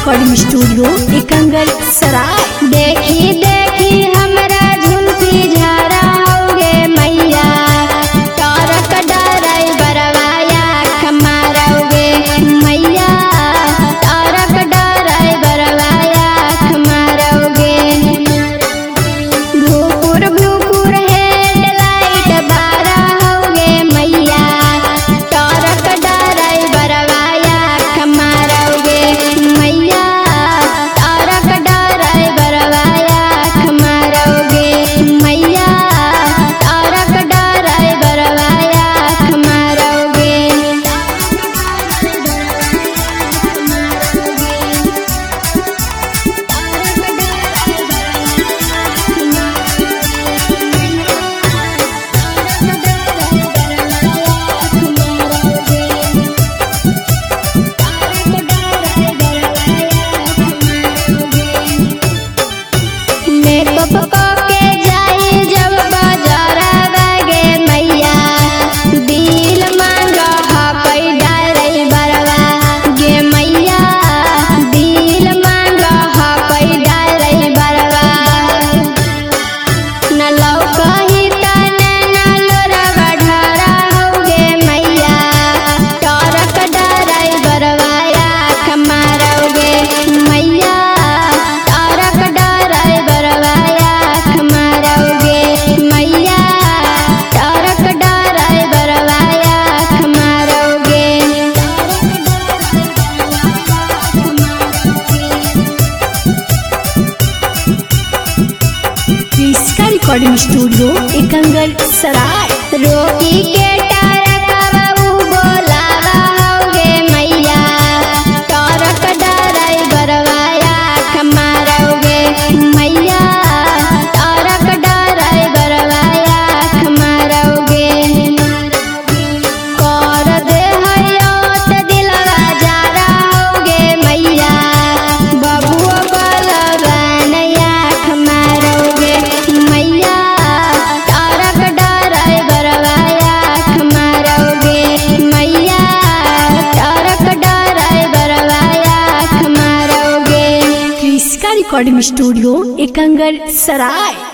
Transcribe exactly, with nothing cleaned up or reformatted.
Recording studio एकंगल सराय। देखी देखी हमरा झुलकी झारा होगे मैया तारक डराई बरवाया खमारोगे मैया तारक डराई बरवाया खमारोगे। भूपुर भूपुर हेडलाइट बारा होगे मैया तारक डराई बरवाया खमारोगे मैया तारक डराई बरवाया खमारोगे मैया तारक डराई बरवाया खमारोगे। मेकअप के जाई जब बाजारा बागे मैया दिल मांगा हकई डराई बरवा गे मैया दिल मांगा हकई डराई बरवा। न लौकही तने न लोरवा ढारा होगे मैया तारक डराई बरवाया खमारोगे मैया तारक डराई बरवाया खमारोगे मैया तारक डराई बरवाया खमारोगे। इसका रिकॉर्डिंग स्टूडियो एकंगल सराय। रोकी के तारक बाबू बोलावा होगे मैया तारक डराई बरवाया खमारोगे मैया तारक डराई बरवाया खमारोगे। कर दे हयोत दिलवा जारा होगे मैया बबुआ बलवानया खमारोगे मैया तारक डराई बरवाया खमारोगे मैया तारक डराई बरवाया खमारोगे। इसका रिकॉर्डिंग स्टूडियो एकंगल सराय।